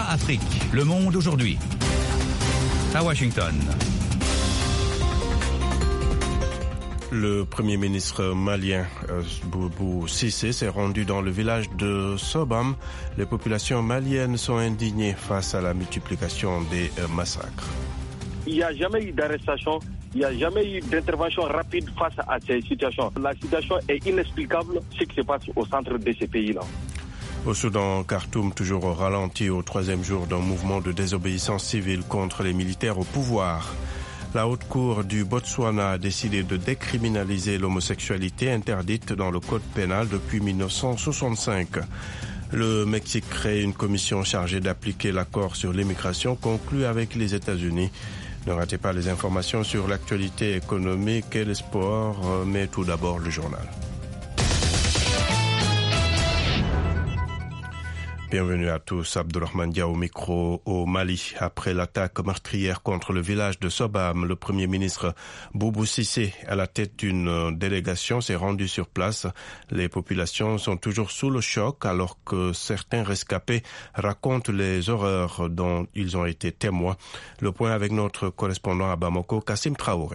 VOA Afrique, le monde aujourd'hui. À Washington. Le Premier ministre malien Boubou Cissé s'est rendu dans le village de Sobam. Les populations maliennes sont indignées face à la multiplication des massacres. Il n'y a jamais eu d'arrestation, il n'y a jamais eu d'intervention rapide face à ces situations. La situation est inexplicable, ce qui se passe au centre de ces pays-là. Au Soudan, Khartoum, toujours au ralenti au troisième jour d'un mouvement de désobéissance civile contre les militaires au pouvoir. La Haute Cour du Botswana a décidé de décriminaliser l'homosexualité interdite dans le code pénal depuis 1965. Le Mexique crée une commission chargée d'appliquer l'accord sur l'immigration conclu avec les États-Unis. Ne ratez pas les informations sur l'actualité économique et les sports, mais tout d'abord le journal. Bienvenue à tous, Abdourahmane Dia au micro au Mali. Après l'attaque meurtrière contre le village de Sobam, le Premier ministre Boubou Cissé, à la tête d'une délégation, s'est rendu sur place. Les populations sont toujours sous le choc alors que certains rescapés racontent les horreurs dont ils ont été témoins. Le point avec notre correspondant à Bamako, Kassim Traoré.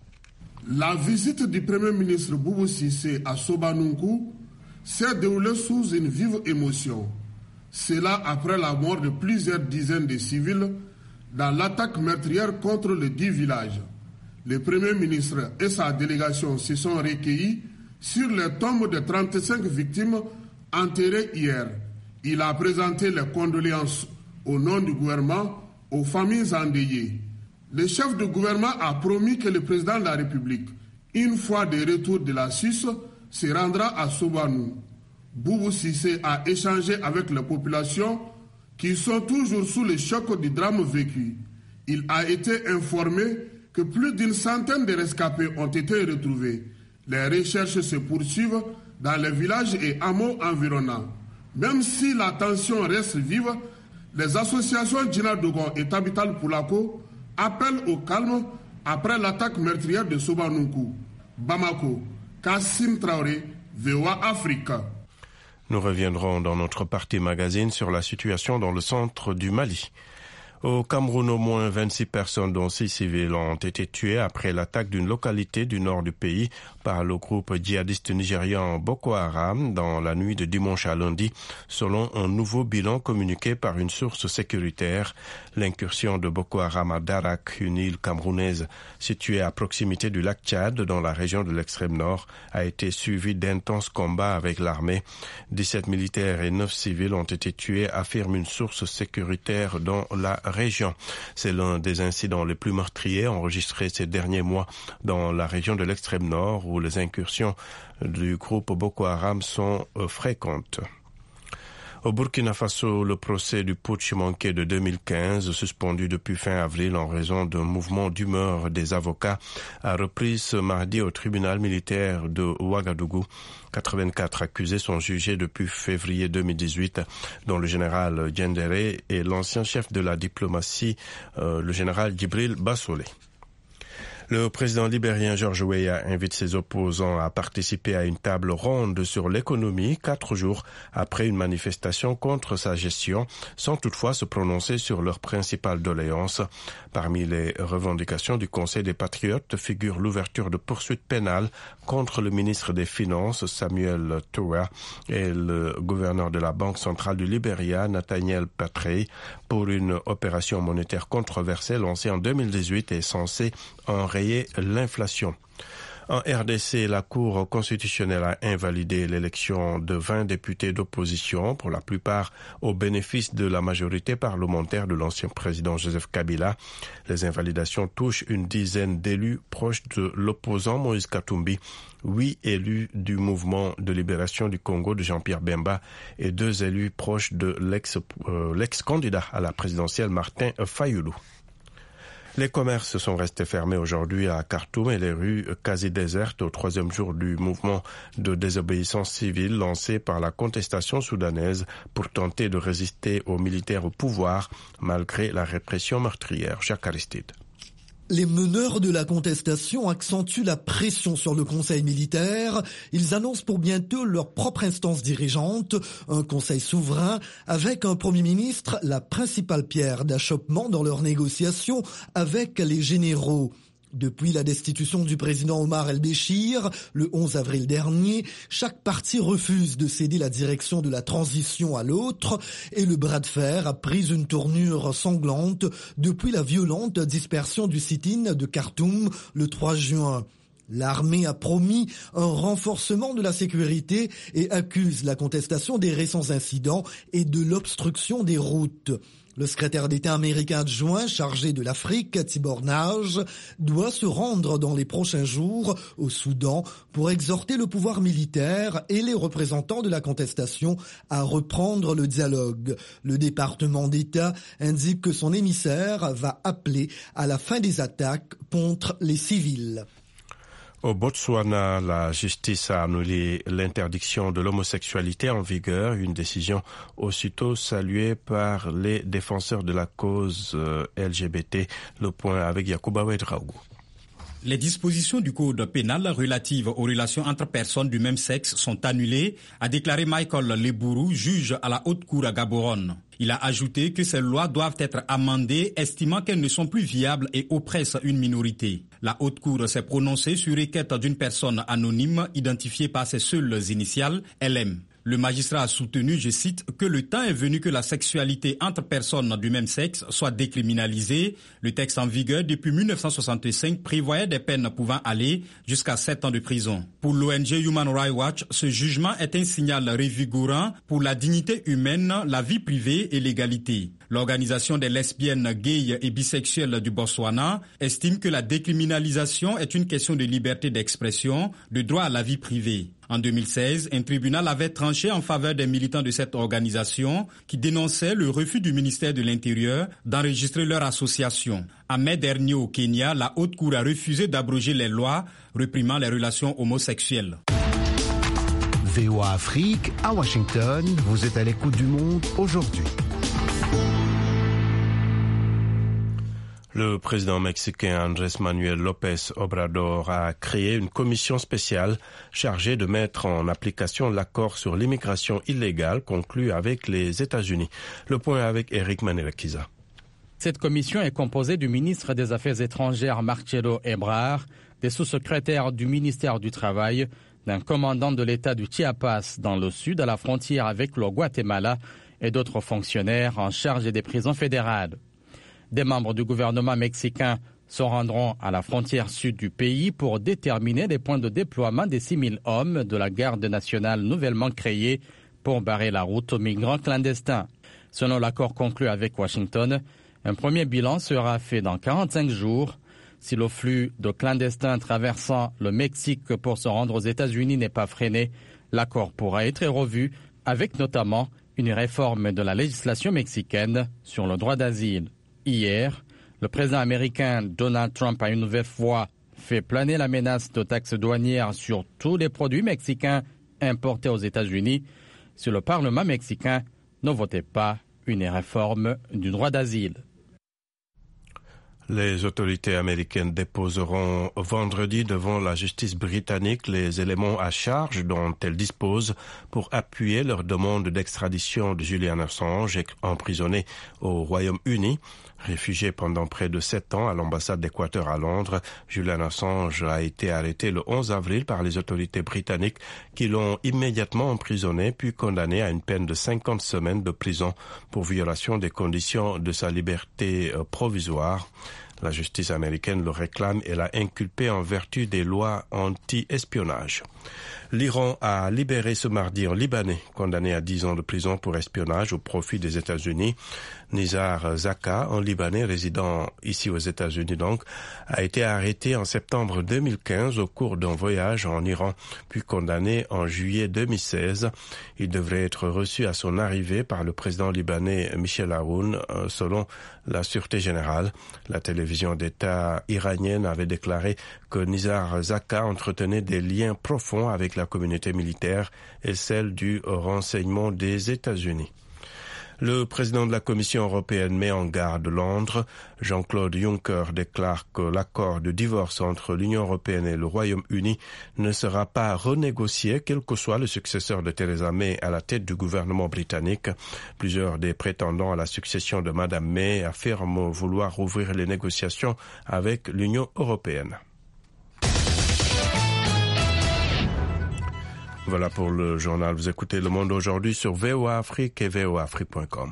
La visite du Premier ministre Boubou Cissé à Sobanunku s'est déroulée sous une vive émotion. Cela après la mort de plusieurs dizaines de civils dans l'attaque meurtrière contre le dit village. Le Premier ministre et sa délégation se sont recueillis sur les tombes de 35 victimes enterrées hier. Il a présenté les condoléances au nom du gouvernement aux familles endeuillées. Le chef du gouvernement a promis que le président de la République, une fois de retour de la Suisse, se rendra à Sobanou. Boubou Cissé a échangé avec les populations qui sont toujours sous le choc du drame vécu. Il a été informé que plus d'une centaine de rescapés ont été retrouvés. Les recherches se poursuivent dans les villages et hameaux environnants. Même si la tension reste vive, les associations Djina Dogon et Tabital Poulako appellent au calme après l'attaque meurtrière de Sobanunku. Bamako, Kassim Traoré, VOA Afrique. Nous reviendrons dans notre partie magazine sur la situation dans le centre du Mali. Au Cameroun, au moins 26 personnes, dont 6 civils, ont été tuées après l'attaque d'une localité du nord du pays par le groupe djihadiste nigérian Boko Haram dans la nuit de dimanche à lundi, selon un nouveau bilan communiqué par une source sécuritaire. L'incursion de Boko Haram à Darak, une île camerounaise située à proximité du lac Tchad, dans la région de l'extrême nord, a été suivie d'intenses combats avec l'armée. 17 militaires et 9 civils ont été tués, affirme une source sécuritaire dans la région. C'est l'un des incidents les plus meurtriers enregistrés ces derniers mois dans la région de l'extrême nord où les incursions du groupe Boko Haram sont fréquentes. Au Burkina Faso, le procès du putsch manqué de 2015, suspendu depuis fin avril en raison d'un mouvement d'humeur des avocats, a repris ce mardi au tribunal militaire de Ouagadougou. 84 accusés sont jugés depuis février 2018, dont le général Diendéré et l'ancien chef de la diplomatie, le général Djibril Bassolé. Le président libérien George Weah invite ses opposants à participer à une table ronde sur l'économie 4 jours après une manifestation contre sa gestion, sans toutefois se prononcer sur leurs principales doléances. Parmi les revendications du Conseil des Patriotes figure l'ouverture de poursuites pénales contre le ministre des Finances Samuel Toura et le gouverneur de la Banque centrale du Libéria Nathaniel Patrey pour une opération monétaire controversée lancée en 2018 et censée enrayer l'inflation. En RDC, la Cour constitutionnelle a invalidé l'élection de 20 députés d'opposition, pour la plupart au bénéfice de la majorité parlementaire de l'ancien président Joseph Kabila. Les invalidations touchent une dizaine d'élus proches de l'opposant Moïse Katumbi, 8 élus du mouvement de libération du Congo de Jean-Pierre Bemba et 2 élus proches de l'ex-candidat à la présidentielle Martin Fayoulou. Les commerces sont restés fermés aujourd'hui à Khartoum et les rues quasi désertes au 3e jour du mouvement de désobéissance civile lancé par la contestation soudanaise pour tenter de résister aux militaires au pouvoir malgré la répression meurtrière. Jacques Aristide. Les meneurs de la contestation accentuent la pression sur le conseil militaire. Ils annoncent pour bientôt leur propre instance dirigeante, un conseil souverain avec un premier ministre, la principale pierre d'achoppement dans leurs négociations avec les généraux. Depuis la destitution du président Omar el-Béchir, le 11 avril dernier, chaque parti refuse de céder la direction de la transition à l'autre et le bras de fer a pris une tournure sanglante depuis la violente dispersion du sit-in de Khartoum le 3 juin. L'armée a promis un renforcement de la sécurité et accuse la contestation des récents incidents et de l'obstruction des routes. Le secrétaire d'État américain adjoint chargé de l'Afrique, Tibor Nage, doit se rendre dans les prochains jours au Soudan pour exhorter le pouvoir militaire et les représentants de la contestation à reprendre le dialogue. Le département d'État indique que son émissaire va appeler à la fin des attaques contre les civils. Au Botswana, la justice a annulé l'interdiction de l'homosexualité en vigueur, une décision aussitôt saluée par les défenseurs de la cause LGBT. Le point avec Yacouba Ouedraogo. Les dispositions du code pénal relatives aux relations entre personnes du même sexe sont annulées, a déclaré Michael Leburu, juge à la Haute Cour à Gaborone. Il a ajouté que ces lois doivent être amendées, estimant qu'elles ne sont plus viables et oppressent une minorité. La Haute Cour s'est prononcée sur requête d'une personne anonyme identifiée par ses seules initiales, LM. Le magistrat a soutenu, je cite, que le temps est venu que la sexualité entre personnes du même sexe soit décriminalisée. Le texte en vigueur depuis 1965 prévoyait des peines pouvant aller jusqu'à 7 ans de prison. Pour l'ONG Human Rights Watch, ce jugement est un signal revigorant pour la dignité humaine, la vie privée et l'égalité. L'organisation des lesbiennes, gays et bisexuelles du Botswana estime que la décriminalisation est une question de liberté d'expression, de droit à la vie privée. En 2016, un tribunal avait tranché en faveur des militants de cette organisation qui dénonçaient le refus du ministère de l'Intérieur d'enregistrer leur association. En mai dernier au Kenya, la Haute Cour a refusé d'abroger les lois réprimant les relations homosexuelles. VOA Afrique, à Washington, vous êtes à l'écoute du monde aujourd'hui. Le président mexicain Andrés Manuel López Obrador a créé une commission spéciale chargée de mettre en application l'accord sur l'immigration illégale conclu avec les États-Unis. Le point avec Eric Manelakiza. Cette commission est composée du ministre des Affaires étrangères Marcelo Ebrard, des sous-secrétaires du ministère du Travail, d'un commandant de l'État du Chiapas dans le sud à la frontière avec le Guatemala et d'autres fonctionnaires en charge des prisons fédérales. Des membres du gouvernement mexicain se rendront à la frontière sud du pays pour déterminer les points de déploiement des 6 000 hommes de la garde nationale nouvellement créée pour barrer la route aux migrants clandestins. Selon l'accord conclu avec Washington, un premier bilan sera fait dans 45 jours. Si le flux de clandestins traversant le Mexique pour se rendre aux États-Unis n'est pas freiné, l'accord pourra être revu avec notamment une réforme de la législation mexicaine sur le droit d'asile. Hier, le président américain Donald Trump a une nouvelle fois fait planer la menace de taxes douanières sur tous les produits mexicains importés aux États-Unis si le Parlement mexicain ne votait pas une réforme du droit d'asile. Les autorités américaines déposeront vendredi devant la justice britannique les éléments à charge dont elles disposent pour appuyer leur demande d'extradition de Julian Assange, emprisonné au Royaume-Uni. Réfugié pendant près de 7 ans à l'ambassade d'Équateur à Londres, Julian Assange a été arrêté le 11 avril par les autorités britanniques qui l'ont immédiatement emprisonné puis condamné à une peine de 50 semaines de prison pour violation des conditions de sa liberté provisoire. La justice américaine le réclame et l'a inculpé en vertu des lois anti-espionnage. L'Iran a libéré ce mardi un Libanais condamné à 10 ans de prison pour espionnage au profit des États-Unis. Nizar Zaka, un Libanais résidant ici aux États-Unis donc, a été arrêté en septembre 2015 au cours d'un voyage en Iran, puis condamné en juillet 2016. Il devrait être reçu à son arrivée par le président libanais Michel Aoun, selon la Sûreté générale. La télévision d'État iranienne avait déclaré que Nizar Zaka entretenait des liens profonds avec la communauté militaire et celle du renseignement des États-Unis. Le président de la Commission européenne met en garde Londres. Jean-Claude Juncker déclare que l'accord de divorce entre l'Union européenne et le Royaume-Uni ne sera pas renégocié, quel que soit le successeur de Theresa May à la tête du gouvernement britannique. Plusieurs des prétendants à la succession de Madame May affirment vouloir ouvrir les négociations avec l'Union européenne. Voilà pour le journal. Vous écoutez Le Monde aujourd'hui sur VOA Afrique et voaafrique.com.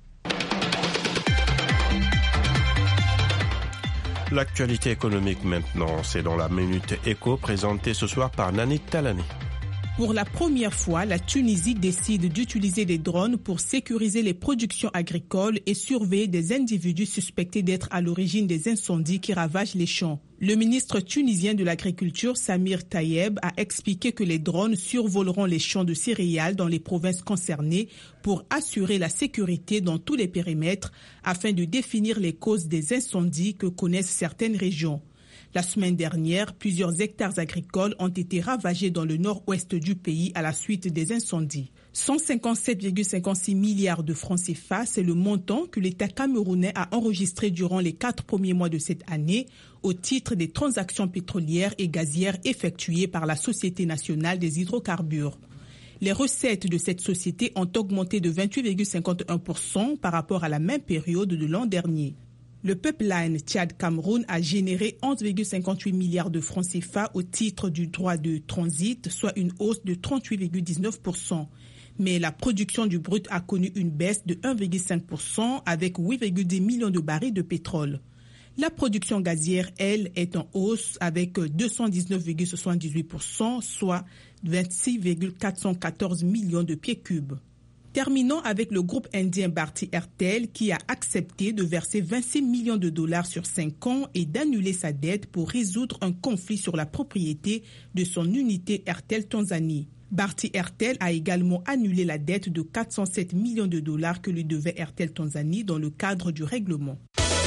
L'actualité économique maintenant, c'est dans la Minute Éco présentée ce soir par Nani Talani. Pour la première fois, la Tunisie décide d'utiliser des drones pour sécuriser les productions agricoles et surveiller des individus suspectés d'être à l'origine des incendies qui ravagent les champs. Le ministre tunisien de l'Agriculture, Samir Tayeb, a expliqué que les drones survoleront les champs de céréales dans les provinces concernées pour assurer la sécurité dans tous les périmètres afin de définir les causes des incendies que connaissent certaines régions. La semaine dernière, plusieurs hectares agricoles ont été ravagés dans le nord-ouest du pays à la suite des incendies. 157,56 milliards de francs CFA, c'est le montant que l'État camerounais a enregistré durant les 4 premiers mois de cette année au titre des transactions pétrolières et gazières effectuées par la Société nationale des hydrocarbures. Les recettes de cette société ont augmenté de 28,51% par rapport à la même période de l'an dernier. Le pipeline Tchad-Cameroun a généré 11,58 milliards de francs CFA au titre du droit de transit, soit une hausse de 38,19%. Mais la production du brut a connu une baisse de 1,5% avec 8,10 millions de barils de pétrole. La production gazière, elle, est en hausse avec 219,78%, soit 26,414 millions de pieds cubes. Terminons avec le groupe indien Bharti Airtel qui a accepté de verser 26 millions de dollars sur 5 ans et d'annuler sa dette pour résoudre un conflit sur la propriété de son unité Airtel Tanzanie. Bharti Airtel a également annulé la dette de 407 millions de dollars que lui devait Airtel Tanzanie dans le cadre du règlement.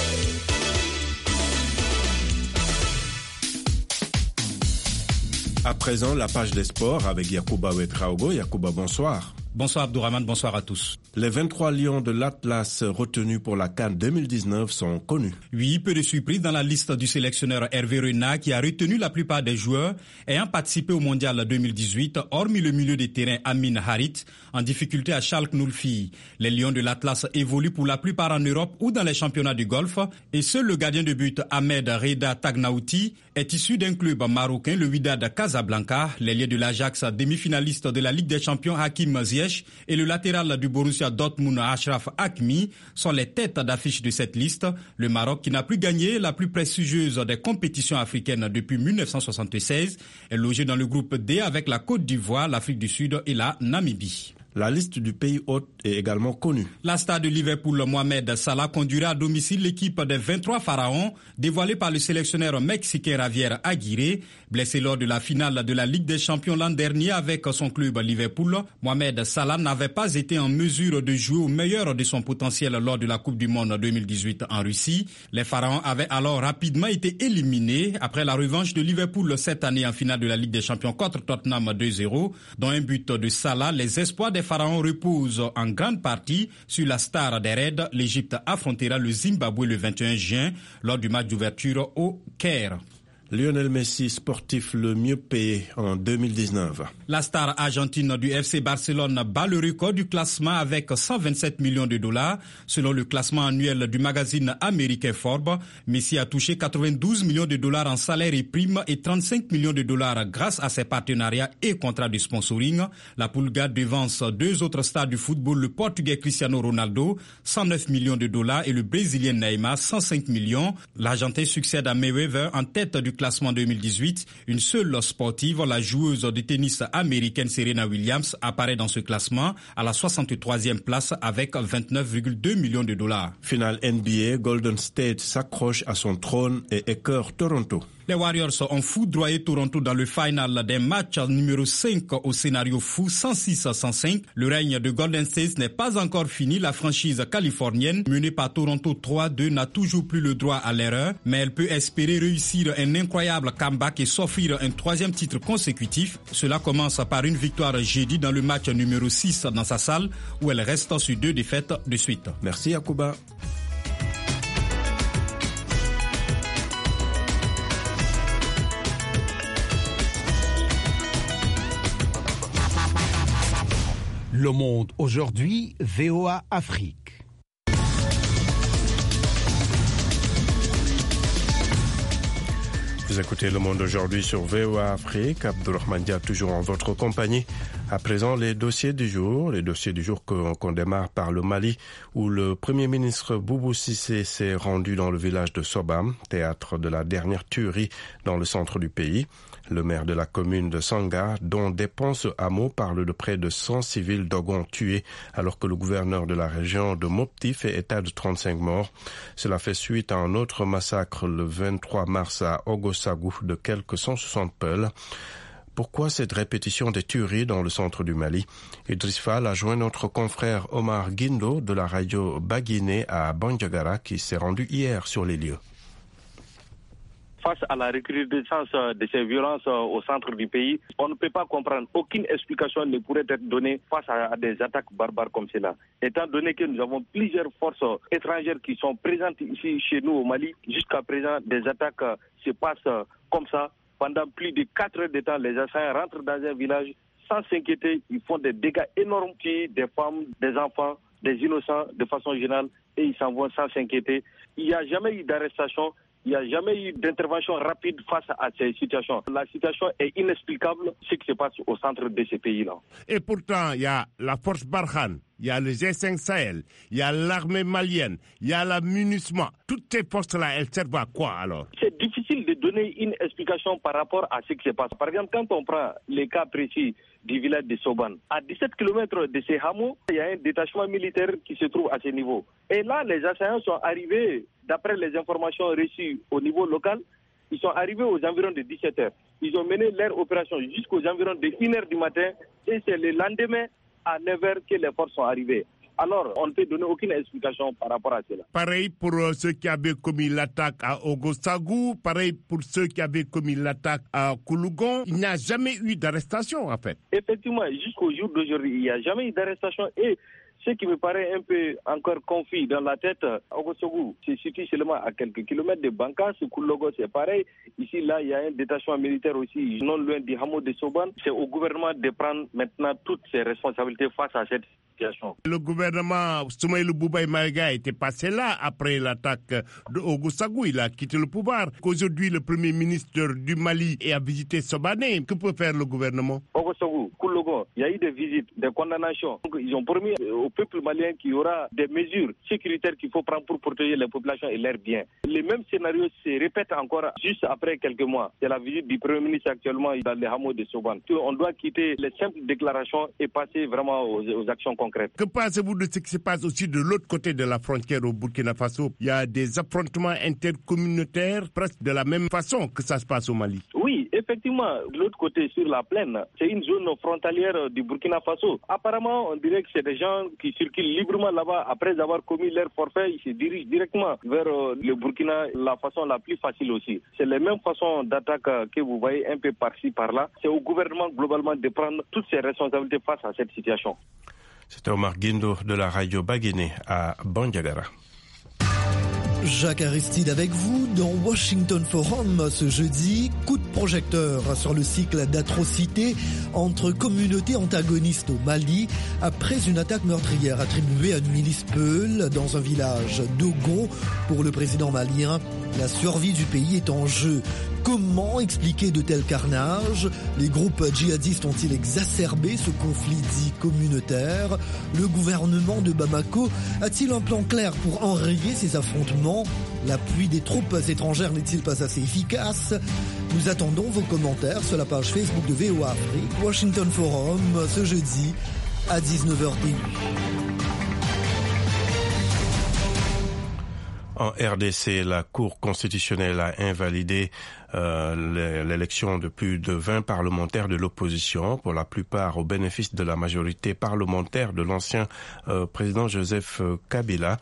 À présent, la page des sports avec Yacouba Ouedraogo. Yacouba, bonsoir. Bonsoir Abdourahmane, bonsoir à tous. Les 23 lions de l'Atlas retenus pour la CAN 2019 sont connus. Oui, peu de surprises dans la liste du sélectionneur Hervé Renard qui a retenu la plupart des joueurs ayant participé au Mondial 2018, hormis le milieu de terrain Amin Harit, en difficulté à Schalke 04. Les lions de l'Atlas évoluent pour la plupart en Europe ou dans les championnats du Golfe et seul le gardien de but Ahmed Reda Tagnaouti est issu d'un club marocain, le Wydad Casablanca. L'ailier de l'Ajax, demi-finaliste de la Ligue des Champions Hakim Ziyech, et le latéral du Borussia Dortmund Achraf Hakimi sont les têtes d'affiche de cette liste. Le Maroc, qui n'a plus gagné la plus prestigieuse des compétitions africaines depuis 1976, est logé dans le groupe D avec la Côte d'Ivoire, l'Afrique du Sud et la Namibie. La liste du pays hôte est également connue. La star de Liverpool, Mohamed Salah, conduira à domicile l'équipe des 23 pharaons dévoilée par le sélectionneur mexicain Javier Aguirre. Blessé lors de la finale de la Ligue des Champions l'an dernier avec son club Liverpool, Mohamed Salah n'avait pas été en mesure de jouer au meilleur de son potentiel lors de la Coupe du Monde 2018 en Russie. Les pharaons avaient alors rapidement été éliminés après la revanche de Liverpool cette année en finale de la Ligue des Champions contre Tottenham 2-0. Dans un but de Salah, les espoirs des pharaons reposent en grande partie sur la star des Reds. L'Égypte affrontera le Zimbabwe le 21 juin lors du match d'ouverture au Caire. Lionel Messi, sportif le mieux payé en 2019. La star argentine du FC Barcelone bat le record du classement avec 127 millions de dollars. Selon le classement annuel du magazine américain Forbes, Messi a touché 92 millions de dollars en salaire et primes et 35 millions de dollars grâce à ses partenariats et contrats de sponsoring. La Pulga devance deux autres stars du football, le Portugais Cristiano Ronaldo, 109 millions de dollars et le Brésilien Neymar, 105 millions. L'Argentin succède à Mayweather en tête du classement 2018. Une seule sportive, la joueuse de tennis américaine Serena Williams, apparaît dans ce classement à la 63e place avec 29,2 millions de dollars. Finale NBA, Golden State s'accroche à son trône et écœure Toronto. Les Warriors ont foudroyé Toronto dans le final d'un match numéro 5 au scénario fou 106-105. Le règne de Golden State n'est pas encore fini. La franchise californienne, menée par Toronto 3-2, n'a toujours plus le droit à l'erreur, mais elle peut espérer réussir un incroyable comeback et s'offrir un 3e titre consécutif. Cela commence par une victoire jeudi dans le match numéro 6 dans sa salle, où elle reste sur 2 défaites de suite. Merci Yacouba. Le Monde aujourd'hui, VOA Afrique. Vous écoutez Le Monde aujourd'hui sur VOA Afrique. Abdourahmane Dia toujours en votre compagnie. À présent, les dossiers du jour qu'on démarre par le Mali, où le Premier ministre Boubou Cissé s'est rendu dans le village de Sobam, théâtre de la dernière tuerie dans le centre du pays. Le maire de la commune de Sanga, dont dépend ce hameau, parle de près de 100 civils Dogons tués, alors que le gouverneur de la région de Mopti fait état de 35 morts. Cela fait suite à un autre massacre le 23 mars à Ogosagou de quelques 160 peuls. Pourquoi cette répétition des tueries dans le centre du Mali? Idriss Fall a joint notre confrère Omar Guindo de la radio Baguiné à Bandiagara qui s'est rendu hier sur les lieux. Face à la recrudescence de ces violences au centre du pays, on ne peut pas comprendre. Aucune explication ne pourrait être donnée face à des attaques barbares comme cela. Étant donné que nous avons plusieurs forces étrangères qui sont présentes ici chez nous au Mali, jusqu'à présent des attaques se passent comme ça. Pendant plus de 4 heures de temps, les assaillants rentrent dans un village sans s'inquiéter. Ils font des dégâts énormes, des femmes, des enfants, des innocents de façon générale, et ils s'en vont sans s'inquiéter. Il n'y a jamais eu d'arrestation. Il n'y a jamais eu d'intervention rapide face à ces situations. La situation est inexplicable, ce qui se passe au centre de ces pays-là. Et pourtant, il y a la force Barkhane, il y a le G5 Sahel, il y a l'armée malienne, il y a la MINUSMA. Toutes ces forces-là, elles servent à quoi alors? C'est difficile de donner une explication par rapport à ce qui se passe. Par exemple, quand on prend les cas précis du village de Soban, à 17 km de ces hameaux, il y a un détachement militaire qui se trouve à ce niveau. Et là, les assaillants sont arrivés, d'après les informations reçues au niveau local, ils sont arrivés aux environs de 17h. Ils ont mené leur opération jusqu'aux environs de 1h du matin et c'est le lendemain à 9h que les forces sont arrivées. Alors, on ne peut donner aucune explication par rapport à cela. Pareil pour ceux qui avaient commis l'attaque à Ogosagou, pareil pour ceux qui avaient commis l'attaque à Koulougon. Il n'y a jamais eu d'arrestation, en fait. Effectivement, jusqu'au jour d'aujourd'hui, il n'y a jamais eu d'arrestation. Et ce qui me paraît un peu encore confus dans la tête, Ogosogou se situe seulement à quelques kilomètres de Bankas. Koulougon, c'est pareil. Ici, là, il y a un détachement militaire aussi, non loin du hameau de Soban. C'est au gouvernement de prendre maintenant toutes ses responsabilités face à cette situation. Le gouvernement Soumaïlou Boubaï Maïga était passé là après l'attaque de Ogosagou. Il a quitté le pouvoir. Aujourd'hui, le premier ministre du Mali a visité Sobané. Que peut faire le gouvernement? Ogosogou, Koulougon, il y a eu des visites, des condamnations. Donc, ils ont promis au peuple malien qu'il y aura des mesures sécuritaires qu'il faut prendre pour protéger les populations et leurs biens. Les mêmes scénarios se répètent encore juste après quelques mois. C'est la visite du Premier ministre actuellement dans les hameaux de Soban. On doit quitter les simples déclarations et passer vraiment aux actions concrètes. Que pensez-vous de ce qui se passe aussi de l'autre côté de la frontière au Burkina Faso? Il y a des affrontements intercommunautaires presque de la même façon que ça se passe au Mali. Oui, effectivement, de l'autre côté sur la plaine, c'est une zone frontalière du Burkina Faso. Apparemment, on dirait que c'est des gens qui circulent librement là-bas. Après avoir commis leur forfait, ils se dirigent directement vers le Burkina, la façon la plus facile aussi. C'est les mêmes façons d'attaque que vous voyez un peu par-ci, par-là. C'est au gouvernement globalement de prendre toutes ses responsabilités face à cette situation. C'était Omar Guindo de la radio Baguiné à Bandiagara. Jacques Aristide avec vous dans Washington Forum ce jeudi. Coup de projecteur sur le cycle d'atrocités entre communautés antagonistes au Mali après une attaque meurtrière attribuée à une milice Peul dans un village d'Ogon. Pour le président malien, la survie du pays est en jeu. Comment expliquer de tels carnages? Les groupes djihadistes ont-ils exacerbé ce conflit dit communautaire? Le gouvernement de Bamako a-t-il un plan clair pour enrayer ces affrontements? L'appui des troupes étrangères n'est-il pas assez efficace? Nous attendons vos commentaires sur la page Facebook de VOA Afrique, Washington Forum, ce jeudi à 19h. En RDC, la Cour constitutionnelle a invalidé l'élection de plus de 20 parlementaires de l'opposition, pour la plupart au bénéfice de la majorité parlementaire de l'ancien président Joseph Kabila.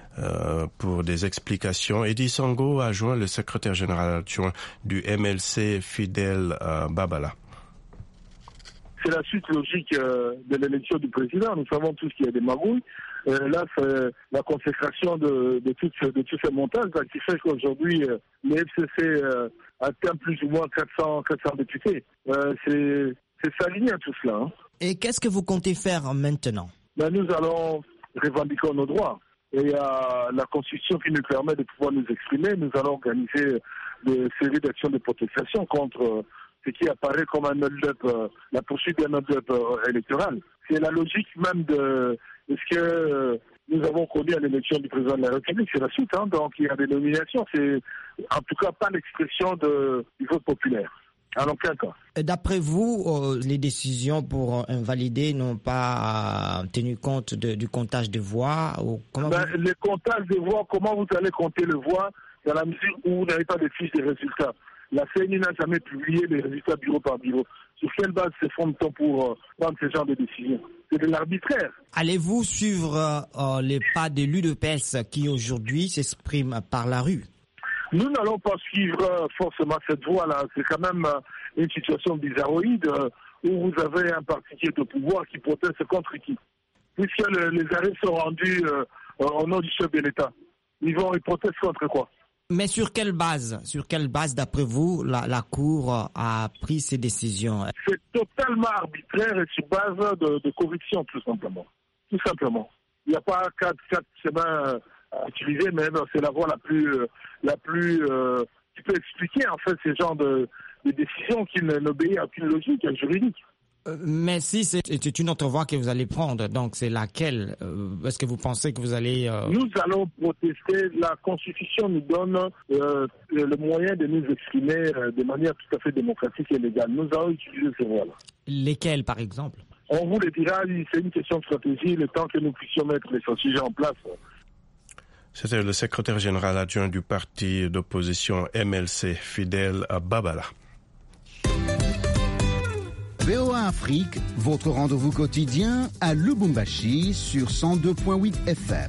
Pour des explications, Eddy Sango a joint le secrétaire général adjoint du MLC, Fidel Babala. C'est la suite logique de l'élection du président. Nous savons tous qu'il y a des magouilles. Là, c'est la consécration de tous ces montages qui fait qu'aujourd'hui, le FCC atteint plus ou moins 400 députés. C'est s'aligner à tout cela. Et qu'est-ce que vous comptez faire maintenant? Nous allons revendiquer nos droits. Et la Constitution qui nous permet de pouvoir nous exprimer, nous allons organiser des séries d'actions de protestation contre ce qui apparaît comme un hold-up, la poursuite d'un hold-up électoral. C'est la logique même de ce que nous avons connu à l'élection du président de la République. C'est la suite, donc il y a des nominations. C'est en tout cas pas l'expression du vote populaire. En aucun cas. D'après vous, les décisions pour invalider n'ont pas tenu compte du comptage de voix ou comment Les comptages de voix, comment vous allez compter le voix dans la mesure où vous n'avez pas de fiche de résultats? La CNI n'a jamais publié les résultats bureau par bureau. Sur quelle base se fonde-t-on pour prendre ce genre de décision? C'est de l'arbitraire. Allez-vous suivre les pas de l'UDPS qui aujourd'hui s'expriment par la rue? Nous n'allons pas suivre forcément cette voie-là. C'est quand même une situation bizarroïde où vous avez un parti qui est au pouvoir qui proteste contre qui? Puisque les arrêts sont rendus au nom du chef de l'État. Ils protestent contre quoi? Mais sur quelle base, d'après vous, la Cour a pris ces décisions? C'est totalement arbitraire et sur base de corruption, tout simplement. Tout simplement. Il n'y a pas quatre chemins à utiliser, mais c'est la voie la plus qui peut expliquer en fait ces genres de décisions qui n'obéissent à aucune logique juridique. Mais si c'est une autre voie que vous allez prendre, donc c'est laquelle? Est-ce que vous pensez que vous allez... Nous allons protester. La Constitution nous donne le moyen de nous exprimer de manière tout à fait démocratique et légale. Nous allons utiliser ces voies-là. Lesquelles, par exemple? On vous le dira, c'est une question de stratégie, le temps que nous puissions mettre les sujets en place. C'était le secrétaire général adjoint du parti d'opposition MLC, Fidel Babala. VOA Afrique, votre rendez-vous quotidien à Lubumbashi sur 102.8 FM.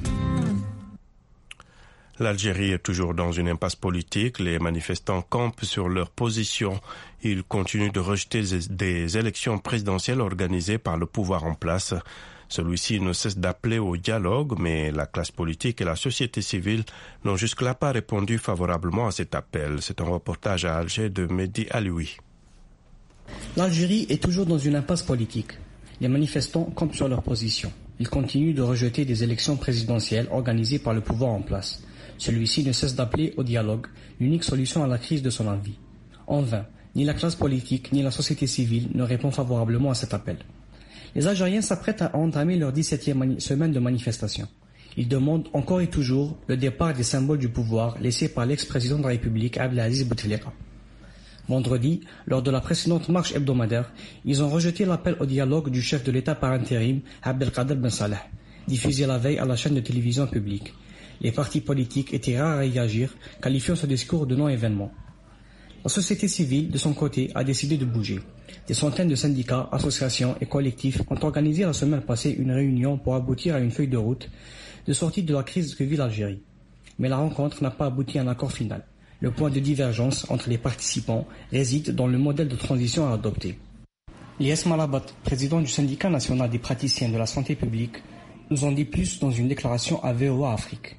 L'Algérie est toujours dans une impasse politique. Les manifestants campent sur leur position. Ils continuent de rejeter des élections présidentielles organisées par le pouvoir en place. Celui-ci ne cesse d'appeler au dialogue, mais la classe politique et la société civile n'ont jusque-là pas répondu favorablement à cet appel. C'est un reportage à Alger de Mehdi Alioui. L'Algérie est toujours dans une impasse politique. Les manifestants campent sur leur position. Ils continuent de rejeter des élections présidentielles organisées par le pouvoir en place. Celui-ci ne cesse d'appeler au dialogue, l'unique solution à la crise de son envie. En vain, ni la classe politique ni la société civile ne répondent favorablement à cet appel. Les Algériens s'apprêtent à entamer leur 17e semaine de manifestation. Ils demandent encore et toujours le départ des symboles du pouvoir laissés par l'ex-président de la République Abdelaziz Bouteflika. Vendredi, lors de la précédente marche hebdomadaire, ils ont rejeté l'appel au dialogue du chef de l'État par intérim, Abdelkader Ben Saleh, diffusé la veille à la chaîne de télévision publique. Les partis politiques étaient rares à y agir, qualifiant ce discours de non-événement. La société civile, de son côté, a décidé de bouger. Des centaines de syndicats, associations et collectifs ont organisé la semaine passée une réunion pour aboutir à une feuille de route de sortie de la crise que vit l'Algérie. Mais la rencontre n'a pas abouti à un accord final. Le point de divergence entre les participants réside dans le modèle de transition à adopter. Lies Malabat, président du syndicat national des praticiens de la santé publique, nous en dit plus dans une déclaration à VOA Afrique.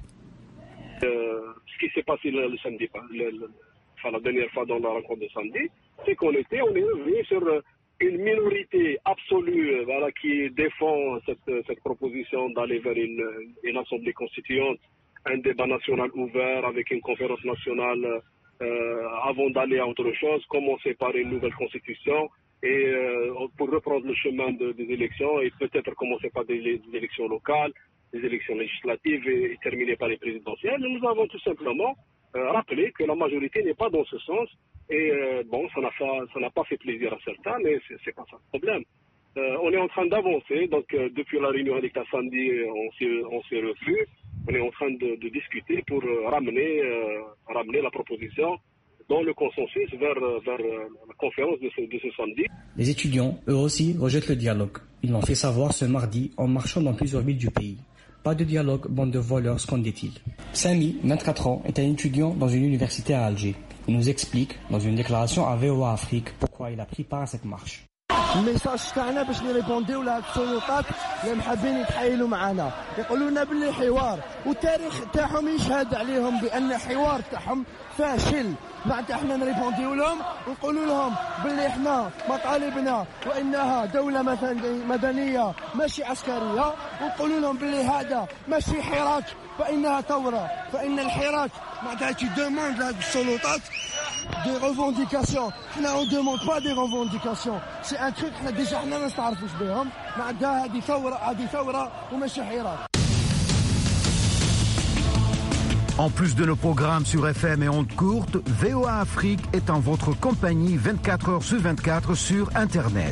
Ce qui s'est passé le samedi, la dernière fois dans la rencontre de samedi, c'est qu'on est revenu sur une minorité absolue qui défend cette proposition d'aller vers une assemblée constituante, un débat national ouvert avec une conférence nationale avant d'aller à autre chose, commencer par une nouvelle constitution et pour reprendre le chemin des élections et peut-être commencer par des élections locales, des élections législatives et terminer par les présidentielles. Nous avons tout simplement rappelé que la majorité n'est pas dans ce sens et ça n'a pas fait plaisir à certains, mais c'est pas ça le problème. On est en train d'avancer, donc depuis la réunion avec la samedi, on s'est revu. on est en train de discuter pour ramener la proposition dans le consensus vers la conférence de ce samedi. Les étudiants, eux aussi, rejettent le dialogue. Ils l'ont fait savoir ce mardi en marchant dans plusieurs villes du pays. Pas de dialogue, bande de voleurs, scandait-il. Sami, 24 ans, est un étudiant dans une université à Alger. Il nous explique, dans une déclaration à VOA Afrique, pourquoi il a pris part à cette marche. الميساج تاعنا باش نريبونديو لهاد السلطات اللي محبين يتحايلوا معنا يقولوا لنا باللي حوار والتاريخ تاعهم يشهد عليهم بان حوار تاعهم فاشل معناتها احنا نريبونديو لهم ونقولوا لهم باللي احنا مطالبنا وانها دوله مدنيه ماشي عسكريه ونقولوا لهم باللي هذا ماشي حراك فانها ثوره فان الحراك معناتها تي دوموند لهاد السلطات des revendications. On ne demande pas des revendications. C'est un truc que déjà nous ne savons pas. En plus de nos programmes sur FM et ondes courtes, VOA Afrique est en votre compagnie 24 heures sur 24 sur Internet.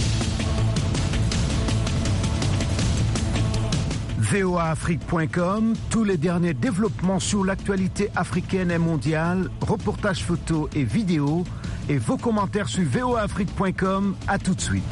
voaafrique.com, tous les derniers développements sur l'actualité africaine et mondiale, reportages photos et vidéos, et vos commentaires sur voaafrique.com. À tout de suite.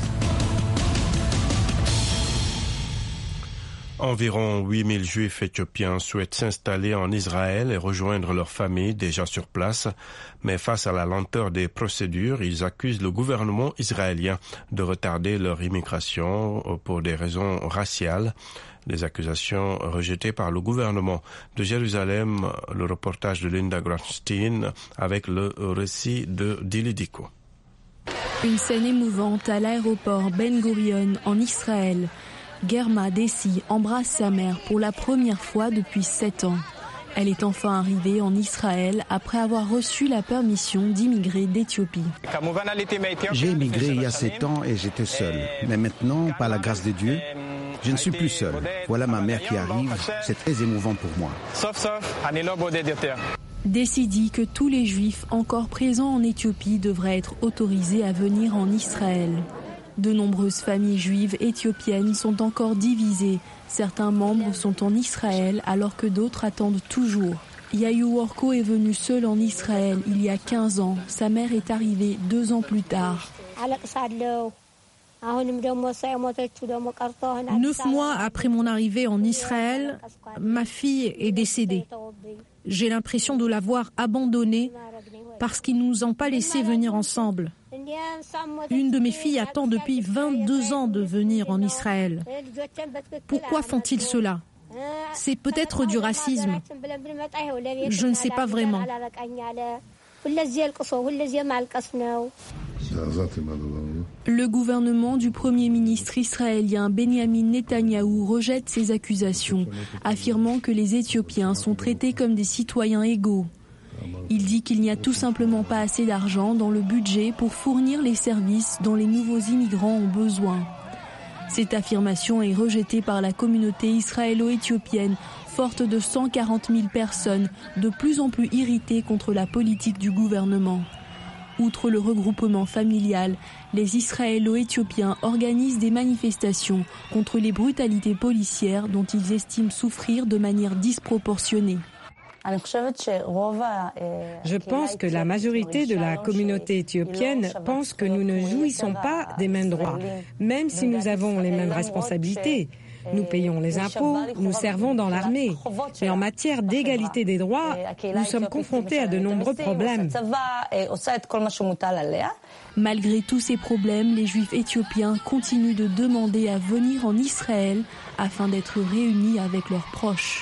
Environ 8000 juifs éthiopiens souhaitent s'installer en Israël et rejoindre leurs familles déjà sur place. Mais face à la lenteur des procédures, ils accusent le gouvernement israélien de retarder leur immigration pour des raisons raciales. Des accusations rejetées par le gouvernement de Jérusalem. Le reportage de Linda Grafstein avec le récit de Dili Diko. Une scène émouvante à l'aéroport Ben Gurion en Israël. Germa Dessi embrasse sa mère pour la première fois depuis 7 ans. Elle est enfin arrivée en Israël après avoir reçu la permission d'immigrer d'Éthiopie. J'ai immigré il y a 7 ans et j'étais seul. Mais maintenant, par la grâce de Dieu, je ne suis plus seul. Voilà ma mère qui arrive. C'est très émouvant pour moi. Dessi dit que tous les juifs encore présents en Éthiopie devraient être autorisés à venir en Israël. De nombreuses familles juives éthiopiennes sont encore divisées. Certains membres sont en Israël alors que d'autres attendent toujours. Yayu Worko est venu seul en Israël il y a 15 ans. Sa mère est arrivée 2 ans plus tard. 9 mois après mon arrivée en Israël, ma fille est décédée. J'ai l'impression de l'avoir abandonnée parce qu'ils ne nous ont pas laissé venir ensemble. Une de mes filles attend depuis 22 ans de venir en Israël. Pourquoi font-ils cela ? C'est peut-être du racisme. Je ne sais pas vraiment. Le gouvernement du Premier ministre israélien Benjamin Netanyahou rejette ces accusations, affirmant que les Éthiopiens sont traités comme des citoyens égaux. Il dit qu'il n'y a tout simplement pas assez d'argent dans le budget pour fournir les services dont les nouveaux immigrants ont besoin. Cette affirmation est rejetée par la communauté israélo-éthiopienne, forte de 140 000 personnes, de plus en plus irritées contre la politique du gouvernement. Outre le regroupement familial, les Israélo-Éthiopiens organisent des manifestations contre les brutalités policières dont ils estiment souffrir de manière disproportionnée. Je pense que la majorité de la communauté éthiopienne pense que nous ne jouissons pas des mêmes droits, même si nous avons les mêmes responsabilités. Nous payons les impôts, nous servons dans l'armée. Mais en matière d'égalité des droits, nous sommes confrontés à de nombreux problèmes. Malgré tous ces problèmes, les Juifs éthiopiens continuent de demander à venir en Israël afin d'être réunis avec leurs proches.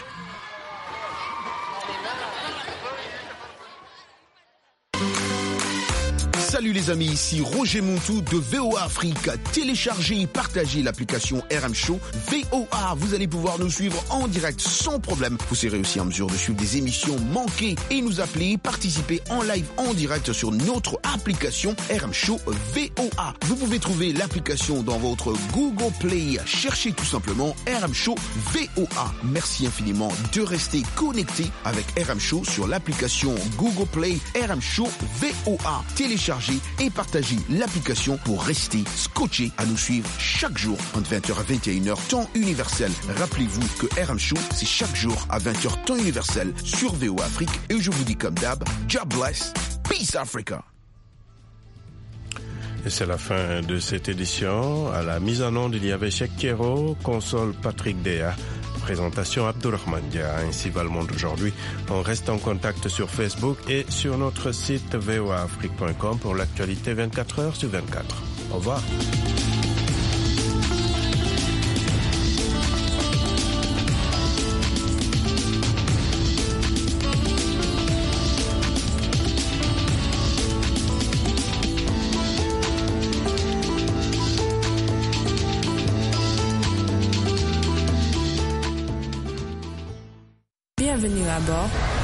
Salut les amis, ici Roger Montou de VOA Afrique. Téléchargez et partagez l'application RM Show VOA. Vous allez pouvoir nous suivre en direct sans problème. Vous serez aussi en mesure de suivre des émissions manquées et nous appeler, participer en live en direct sur notre application RM Show VOA. Vous pouvez trouver l'application dans votre Google Play. Cherchez tout simplement RM Show VOA. Merci infiniment de rester connecté avec RM Show sur l'application Google Play RM Show VOA. Téléchargez téléchargez et partagez l'application pour rester scotché à nous suivre chaque jour entre 20h à 21h, temps universel. Rappelez-vous que RM Show, c'est chaque jour à 20h, temps universel sur VOA Afrique. Et je vous dis comme d'hab, God bless, peace Africa. Et c'est la fin de cette édition. À la mise en onde, il y avait Cheikh Kero, console Patrick Dea, présentation Abdourahmane Dia. Ainsi va le monde aujourd'hui. On reste en contact sur Facebook et sur notre site voaafrique.com pour l'actualité 24h sur 24. Au revoir. Bienvenue à bord.